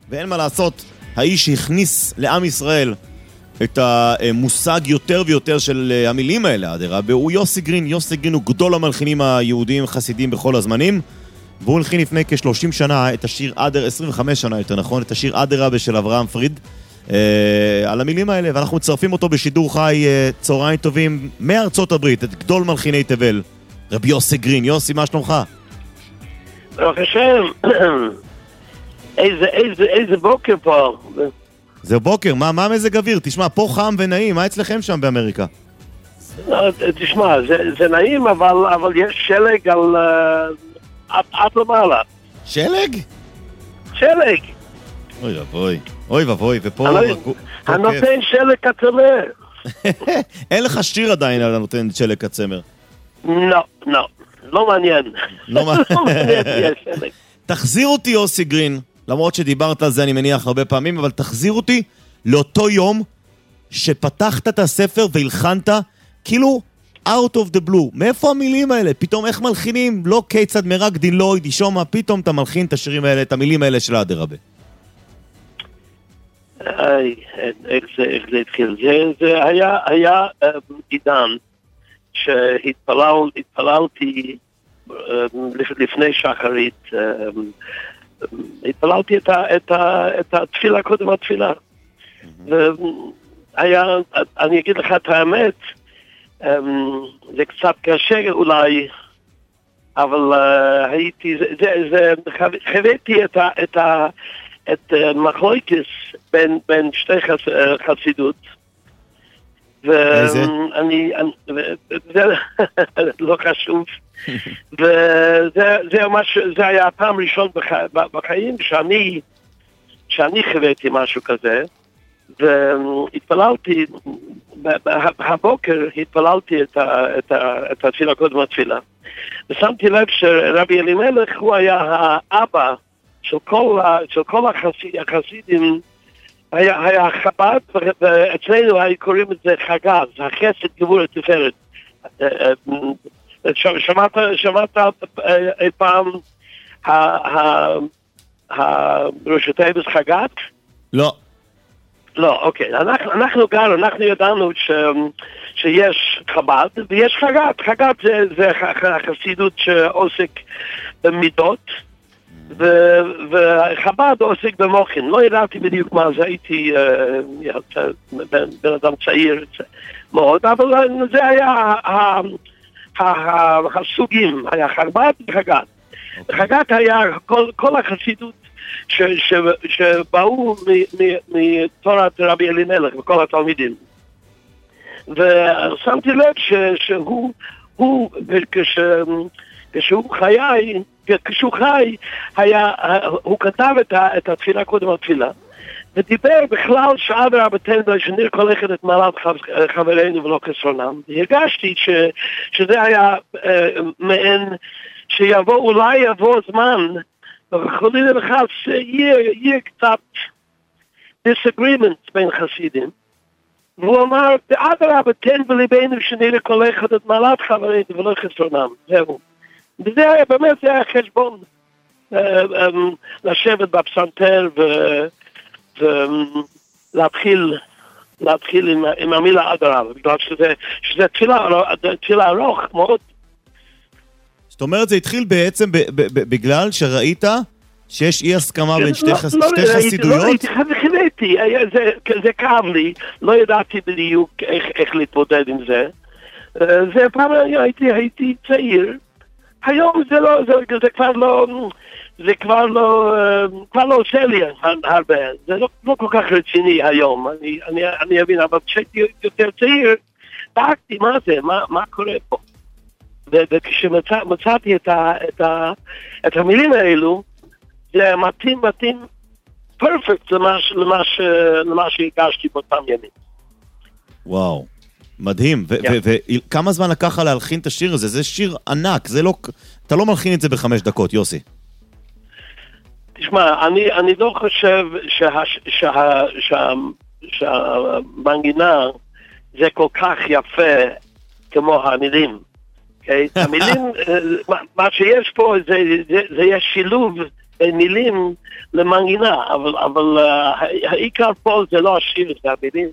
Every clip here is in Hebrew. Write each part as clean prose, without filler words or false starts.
ואין מה לעשות, האיש שהכניס לעם ישראל את המושג יותר ויותר של המילים האלה, אדרבה, הוא יוסי גרין. יוסי גרין הוא גדול המלחינים היהודיים חסידים בכל הזמנים, והוא הלחין לפני כ-30 שנה את השיר 25 שנה יותר נכון, את השיר אדרבה של אברהם פריד, על המילים האלה, ואנחנו מצרפים אותו בשידור חי. צהריים טובים מארצות הברית, את גדול מלחיני תבל, רבי יוסי גרין. יוסי, מה שלומך? ברוך השם. איזה בוקר פה. זה בוקר, מה מזג אוויר? תשמע, פה חם ונעים, מה אצלכם שם באמריקה? תשמע, זה נעים, אבל יש שלג על... עד למעלה. שלג? שלג. אוי ובוי, אוי ובוי, ופה... הנותן שלג קצמר. אין לך שיר עדיין על הנותן שלג קצמר. לא מעניין. לא מעניין. תחזיר אותי, יוסי גרין, למרות שדיברת על זה אני מניח הרבה פעמים, אבל תחזיר אותי לאותו יום שפתחת את הספר והלחנת, כאילו out of the blue. מאיפה המילים האלה? פתאום איך מלחינים? לא כיצד מרקדין לא ידישום, פתאום אתה מלחין את השירים האלה, את המילים האלה של אדרבה. איך זה התחיל? זה היה עידן שהתפללתי לפני שחרית, התפללתי את התפילה קודם התפילה. והיה, אני אגיד לך את האמת, זה קצת קשה אולי, אבל חוויתי את מחלוקת בין שתי חסידות. ואני, זה לא חשוב. וזה היה הפעם ראשון בחיים שאני חוויתי משהו כזה, והתפללתי, הבוקר התפללתי את התפילה קודם התפילה, ושמתי לב שרבי אלימלך הוא היה האבא של כל החסידים, היה חב"ד, ואצלנו היו קוראים את זה חג"ז, החסד גבורה תפארת. שמעת פעם ראשי תיבות חג"ד? לא. לא, אוקיי. אנחנו ידענו שיש חב"ד ויש חג"ד. חג"ד זה החסידות שעוסק במידות, וחב"ד עוסק במוחין. לא ידעתי בדיוק מה זה, הייתי בן אדם צעיר מאוד, אבל זה היה הסוגים, היה חב"ד וחג"ד. חג"ד היה כל החסידות שבאו מתורת רבי אלימלך וכל התלמידים. ושמתי לב שהוא כשהוא חי, הוא כתב את התפילה קודם התפילה, ודיבר בכלל שאדרבה תן שניר כל אחד את מעלת חברינו ולא כסרונם. הרגשתי שזה היה מעין אולי יבוא זמן, וחלילה וחס יהיה קצת disagreement בין חסידים, והוא אמר, אדרבה תן בליבנו שניר כל אחד את מעלת חברינו ולא כסרונם. זהו. וזה היה באמת, זה היה חשבון לשבת בפסנתר ולהתחיל עם המילה אדרבה, בגלל שזה תפילה ארוך מאוד. זאת אומרת, זה התחיל בעצם בגלל שראית שיש אי הסכמה בין שתי חסידויות? לא ראיתי, זה כאב לי, לא ידעתי בדיוק איך להתמודד עם זה. זה פעם הייתי צעיר, היום זה כבר לא עושה לי הרבה, זה לא כל כך רציני היום, אני אבין, אבל כשהייתי יותר צעיר, דאגתי מה זה, מה קורה פה. וכשמצאתי את המילים האלו, זה מתאים פרפקט למה שהגשתי באותם ימים. וואו, מדהים. וכמה זמן לקח להלחין את השיר הזה? זה שיר ענק, אתה לא מלחין את זה ב5 דקות, יוסי. תשמע, אני לא חושב שהמנגינה זה כל כך יפה כמו המילים. המילים, מה שיש פה זה יש שילוב מילים למנגינה, אבל העיקר פה זה לא השיר, זה המילים.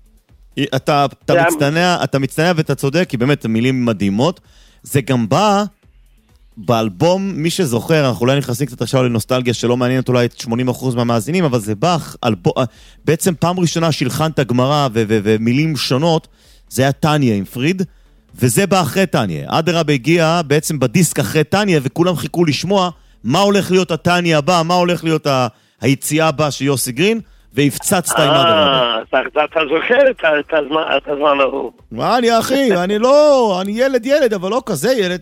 אתה מצטנע ואתה צודק, כי באמת מילים מדהימות. זה גם בא באלבום, מי שזוכר, אנחנו אולי נכנסים קצת עכשיו לנוסטלגיה שלא מעניינת אולי את 80% מהמאזינים, אבל זה בא בעצם פעם ראשונה שילחנת גמרא ומילים שונות, זה היה טניה עם פריד, וזה בא אחרי טניה. אדרבה הגיע בעצם בדיסק אחרי טניה, וכולם חיכו לשמוע מה הולך להיות הטניה הבא, מה הולך להיות היציאה הבאה של יוסי גרין, והפצצת עם אדרבה. אתה זוכר את הזמן ההוא. מה אני אחי? אני ילד, אבל לא כזה ילד.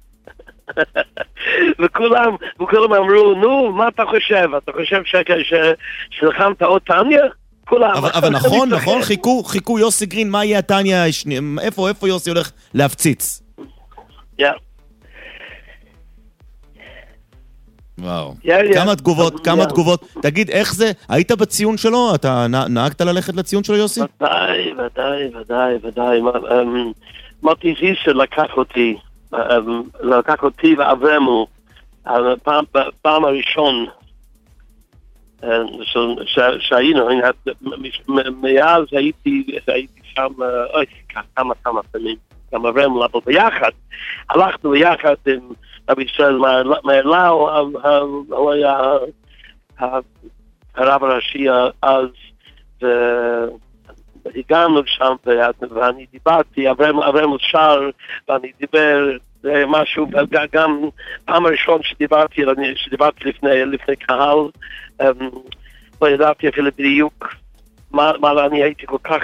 וכולם אמרו, נו, מה אתה חושב? אתה חושב שלחמת עוד טניה? אבל נכון, חיכו יוסי גרין, מה יהיה הטניה, איפה יוסי הולך להפציץ? וואו. כמה תגובות. תגיד, איך זה? היית בציון שלו? אתה נהגת ללכת לציון שלו, יוסי? ודאי. מוטי זיסר לקח אותי ואברמו, פעם הראשון שהיינו, מאז הייתי שם, כמה פעמים, גם אברמו, אבל ביחד, הלכנו ביחד עם רבי ישראל מארלאו, הוא היה הרב הראשי אז, והגענו שם, ואני דיברתי, אברמו שר, ואני דיבר משהו, גם פעם הראשון שדיברתי לפני קהל, לא ידעתי אפילו בדיוק מה אני הייתי כל כך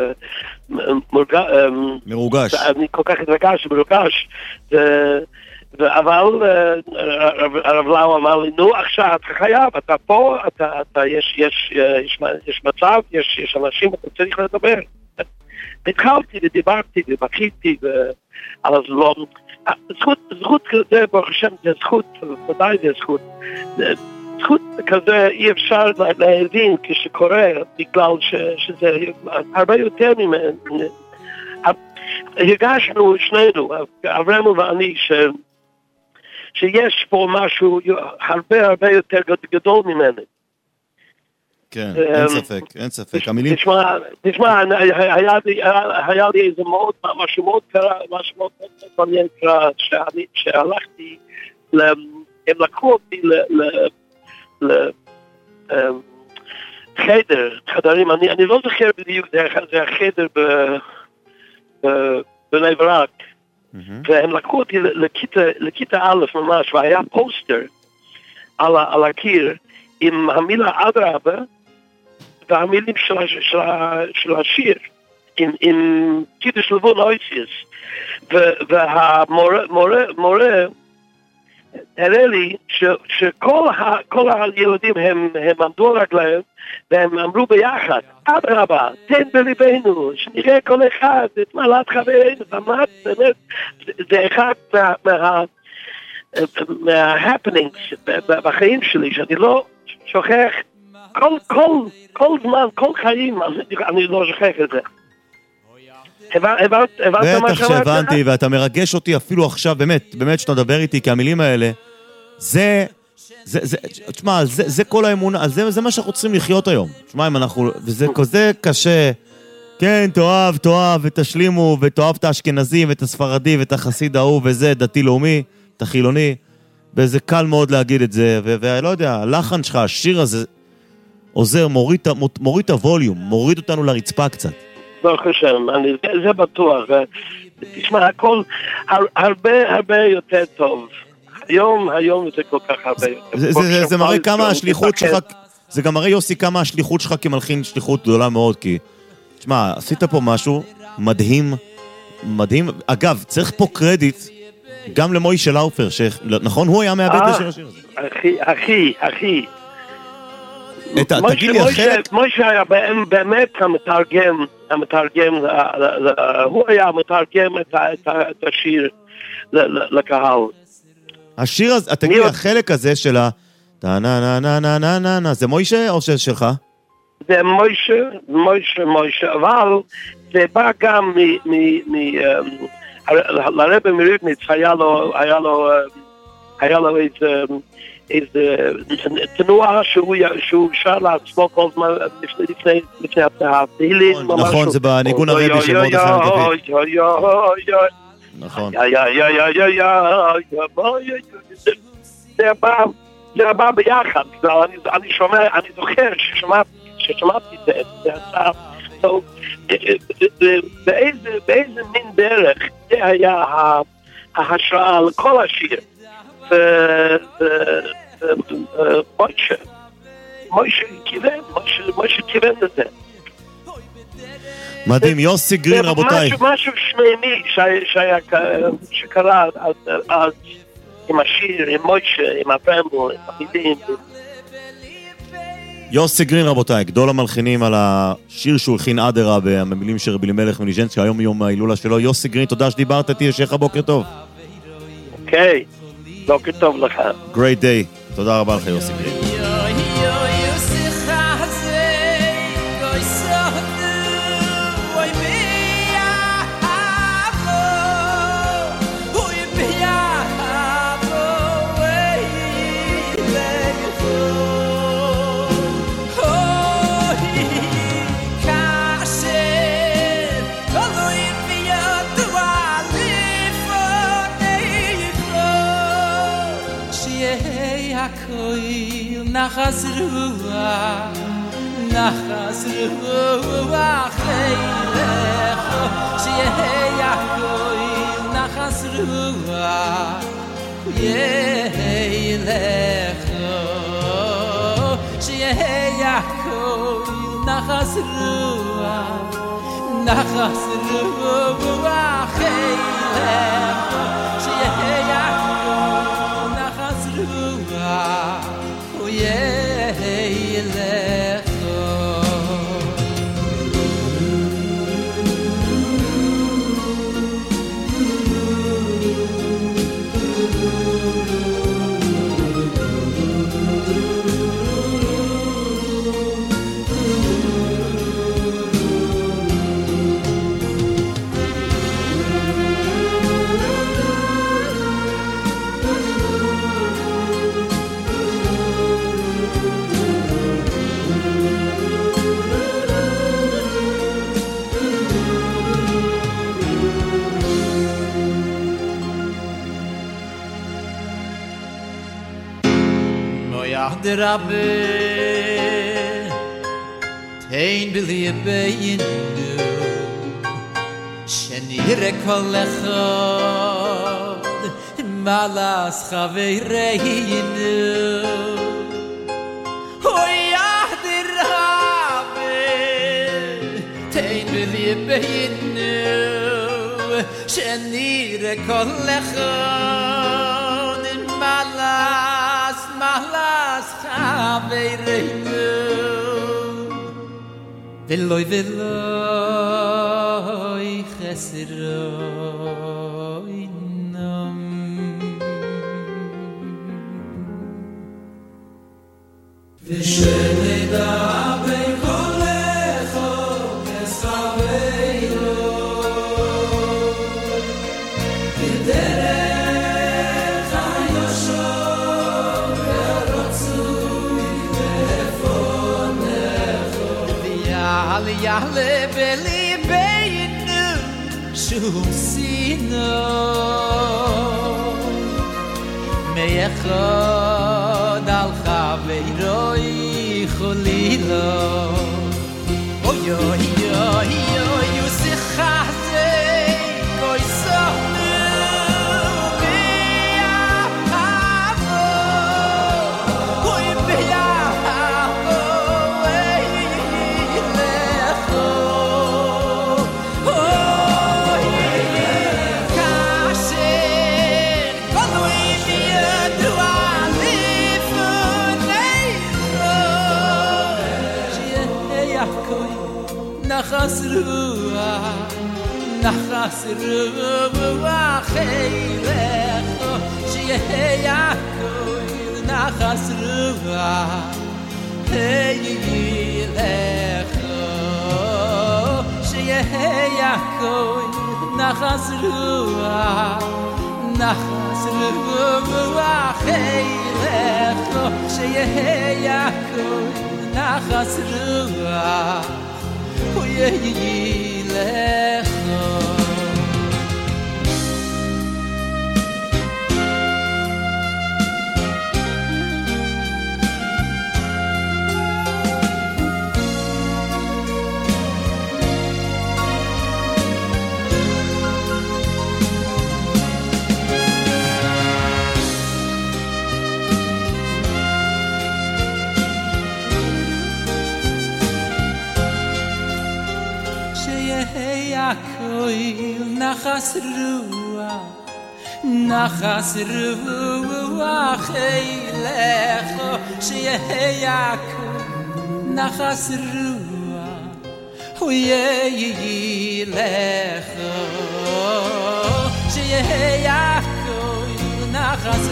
מרוגש. אני כל כך מרוגש, אבל הרב לאו אמר לי, נו עכשיו, אתה חייב, אתה פה, יש מצב, יש אנשים, אתה צריך לדבר. התחלתי ודיברתי ובכיתי, אבל לא, זכות כזה, ברוך השם, זה זכות, ודאי זה זכות. זכות כזה אי אפשר להבין כשקורה, בגלל שזה הרבה יותר ממנו. הרגשנו שנינו, אברמו ואני, שיש פה משהו הרבה יותר גדול ממנו. כן, אין ספק. תשמע, היה לי איזה משהו מאוד מעניין קרה, שהלכתי, הם לקחו אותי חדרים, אני לא זוכר בדיוק, זה החדר בני ברק, והם לקחו אותי לכיתה א' ממש, והיה פוסטר על הקיר עם המילה אדרבה והמילים של השיר, עם קידוש לבון אויסיס, והמורה הראה לי שכל הילדים הם עמדו רגליהם והם אמרו ביחד, אדרבה, תן בליבנו, שנראה כל אחד את מעלת חברינו, באמת, זה אחד מההפנינגס בחיים שלי, שאני לא שוכח, כל זמן, כל חיים, אני לא שוכח את זה. הבנת מה שאמרת? בטח שהבנתי, ואתה מרגש אותי אפילו עכשיו, באמת שאתה מדבר איתי, כי המילים האלה, תשמע, זה כל האמונה, זה מה שאנחנו צריכים לחיות היום. תשמע, וזה כזה קשה, כן, תאהב, ותשלימו, ותאהב את האשכנזים, ואת הספרדי, ואת החסיד ההוא, וזה דתי-לאומי, את החילוני, וזה קל מאוד להגיד את זה, ולא יודע, הלחן שלך, השיר הזה, עוזר, מוריד את הווליום, מוריד אותנו לרצפה קצת. ברוך השם, זה בטוח. תשמע, הכל הרבה יותר טוב. היום זה כל כך הרבה יותר. זה מראה כמה השליחות שלך, זה גם מראה יוסי כמה השליחות שלך כמלחין שליחות גדולה מאוד, כי, תשמע, עשית פה משהו מדהים. אגב, צריך פה קרדיט גם למוישה לאופר, נכון? הוא היה מאבד של השיר הזה. אחי. תגיד לי, מוישה היה באמת המתרגם, הוא היה המתרגם את השיר לקהל. השיר הזה, תגיד לי, החלק הזה של נה, זה מוישה או שלך? זה מוישה, אבל זה בא גם לרבי מריבניץ, היה לו איזה תנועה שהוא שר לעצמו כל זמן לפני התהילים. נכון, זה בניגון הרבי של מרדכי הנביא. נכון. זה בא ביחד. אני זוכר ששמעתי את זה. באיזה מין דרך זה היה ההשראה לכל השיר. מוישה כיוון לזה. מדהים, יוסי גרין רבותיי. משהו שמימי שקרה אז עם השיר, עם מוישה, עם הפרמבו, עם המילים. יוסי גרין רבותיי, גדול המלחינים על השיר שהוא הכין אדרה במילים של רבי אלימלך מליז'נסקי, היום יום ההילולה שלו. יוסי גרין, תודה שדיברת איתי, שיהיה לך בוקר טוב. אוקיי, בוקר טוב לך. Great day, תודה רבה לך יוסי גרין. נחס רוח חייך שיהיה יחוי נחס רוח ילך שיהיה יחוי נחס רוח חייך שיהיה יחוי נחס רוח der Rabbe tein bili beinu shenire kol echad malas chavereinu hoyah der Rabbe tein bili beinu shenire kol echad malas Chavereinu Veloi chesroinam Visheneda ben kolecho keschaveinu Derech hayosho Yahle beli beinu shum sino meyechod al chaveiroi cholilo oy oy oy oy yusichaze koisonu נחס רוח חילך שיהיה יעקב נחס רוח חילך שיהיה יעקב נחס רוח חילך lecho שיהיה הכל נחס רוח הוא יהיה lecho נחס רוח אילך שיהיה נחס רוח הוא ילך שיהיה נחס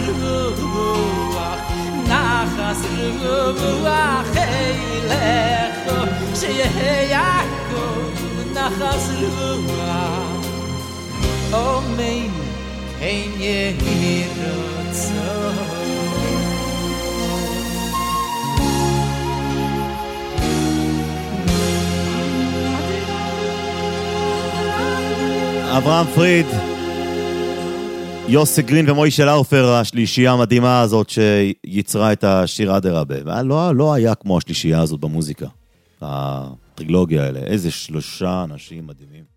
רוח אילך שיהיה נחס רוח אומין אין ירצו אברהם פריד, יוסי גרין ומוישה לאופר, השלישייה המדהימה הזאת שיצרה את השיר אדרבה. לא היה כמו השלישייה הזאת במוזיקה. הטרילוגיה האלה, איזה 3 אנשים מדהימים.